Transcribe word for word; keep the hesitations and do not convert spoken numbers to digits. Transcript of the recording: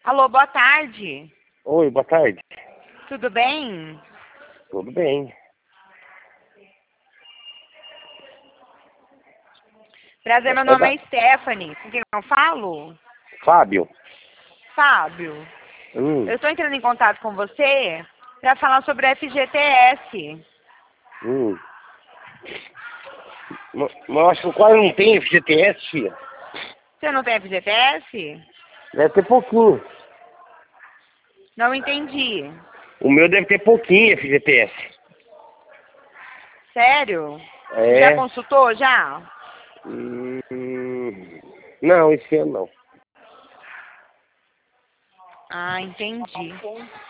Alô, boa tarde. Oi, boa tarde. Tudo bem? Tudo bem. Prazer, meu É nome da... é Stephanie. Com quem eu falo? Fábio. Fábio. Hum, Eu estou entrando em contato com você para falar sobre o F G T S. hum. Mas mas eu acho que quase não tem F G T S, filha. Você não tem F G T S? Deve ter pouquinho. Não entendi. O meu deve ter pouquinho F G T S. Sério? Você já É. consultou já? Hum, não, esse ano não. Ah, entendi.